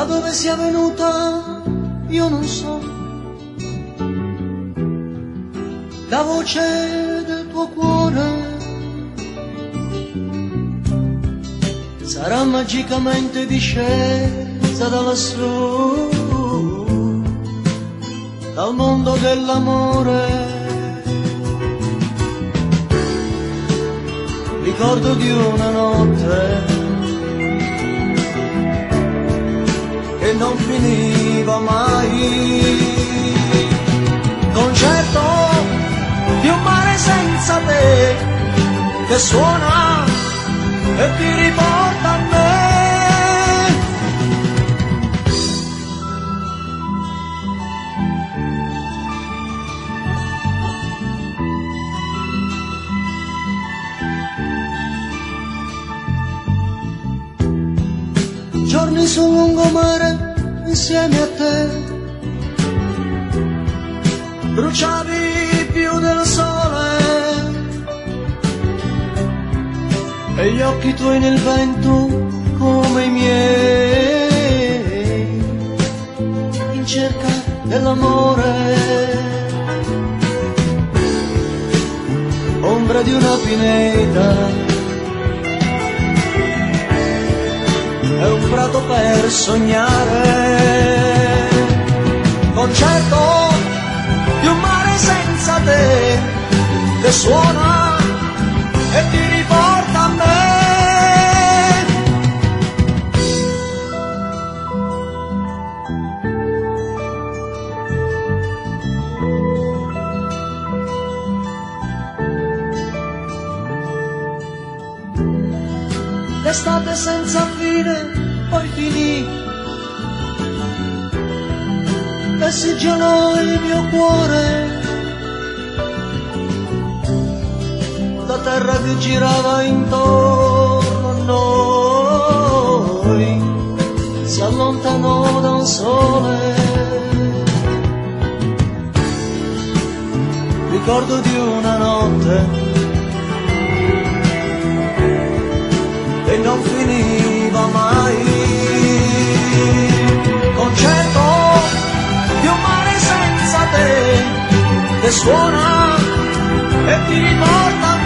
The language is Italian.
dove sia venuta io non so, la voce del tuo cuore sarà magicamente discesa da lassù, dal mondo dell'amore. Ricordo di una notte che non finiva mai, concerto di un mare senza te che suona e ti riporta a me. Giorni sul lungomare insieme a te, bruciavi più del sole e gli occhi tuoi nel vento come i miei, in cerca dell'amore, ombra di una pineta è un prato per sognare, concerto di un mare senza te che suona e ti riporta a me. L'estate senza fine poi finì e si gelò il mio cuore, la terra che girava intorno a noi si allontanò dal sole. Ricordo di una notte e non finiva mai, concerto di un mare senza te che suona e ti riporta